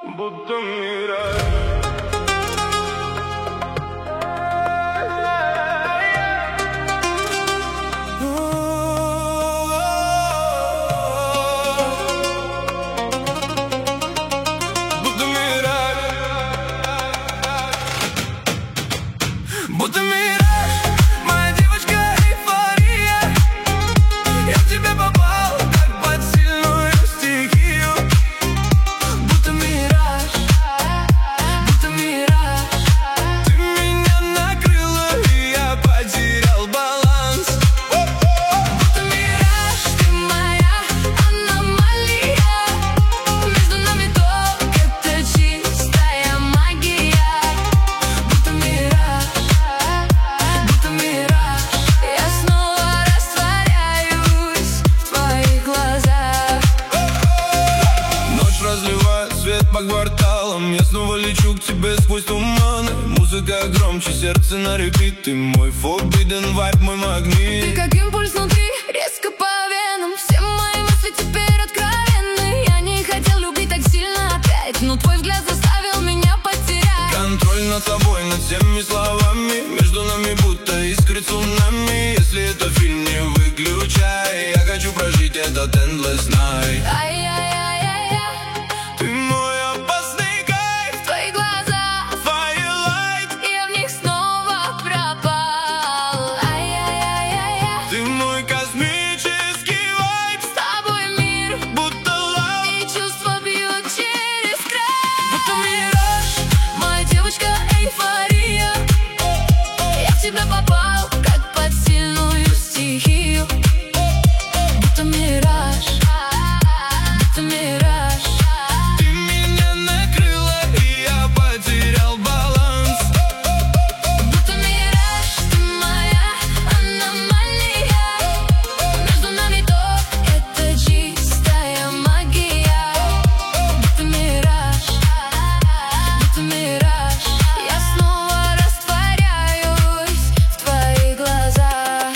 будто мираж. Будто мираж, моя девочка эйфория. Я в тебя попал, как под сильную стихию. Будто мираж, будто мираж. Ты меня накрыла, и я потерял баланс. Будто мираж, ты моя аномалия. Между нами только чистая магия. Будто мираж, будто мираж. Я снова растворяюсь в твоих глазах. Ночь разливает свет по кварталам. Я снова лечу к тебе сквозь туманы. Музыка громче, сердце на репит. Ты мой forbidden vibe, мой магнит. Ты как импульс внутри, резко по венам. Все мои мысли теперь откровенны. Я не хотел любить так сильно опять, но твой взгляд заставил меня потерять Контроль над собой, над всеми словами. Между нами будто искрит цунами. Если это фильм, не выключай. Я хочу прожить этот endless night. Ай-яй-яй-яй-яй. Ты мой опасный кайф, Твои глаза, firelight. я в них снова пропал. Ай-яй-яй-яй-яй. Ты мой космический вайб, С тобой мир будто лав. и чувства бьют через край. Будто мираж, моя девочка эйфория. Я в тебя попал, как под сильную стихию. Будто мираж, будто мираж. Ты меня накрыла, и я потерял баланс. Будто мираж, ты моя аномалия. Между нами это чистая магия. Будто мираж, будто мираж. Я снова растворяюсь в твоих глазах.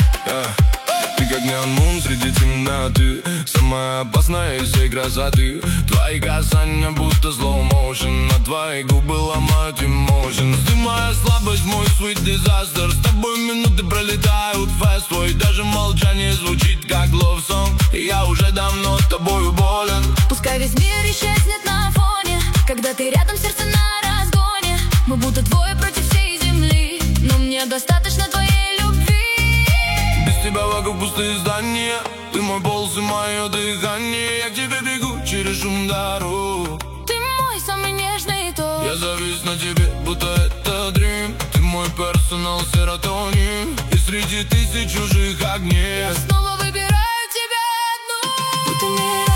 Ты как неон мун среди темноты. Самая опасная из всей красоты. Твои касания будто slow motion. На твои губы ломают emotions. Ты моя слабость, мой sweet disaster. С тобой минуты пролетают fast. Твой даже молчание звучит как love song. И я уже давно с тобою болен. Пускай весь мир исчезнет на фоне. Когда ты рядом, сердце на разгоне. Мы будто двое против всей земли. Но мне достаточно твоей любви. Без тебя вокруг пустые здания. Ты мой пульс и мое дыхание. Я к тебе бегу через шум дорог. Ты мой самый нежный ток. Я завис на тебе, будто это dream. Ты мой персонал серотонин. И среди тысяч чужих огней Снова выбираю тебя одну. Будто мир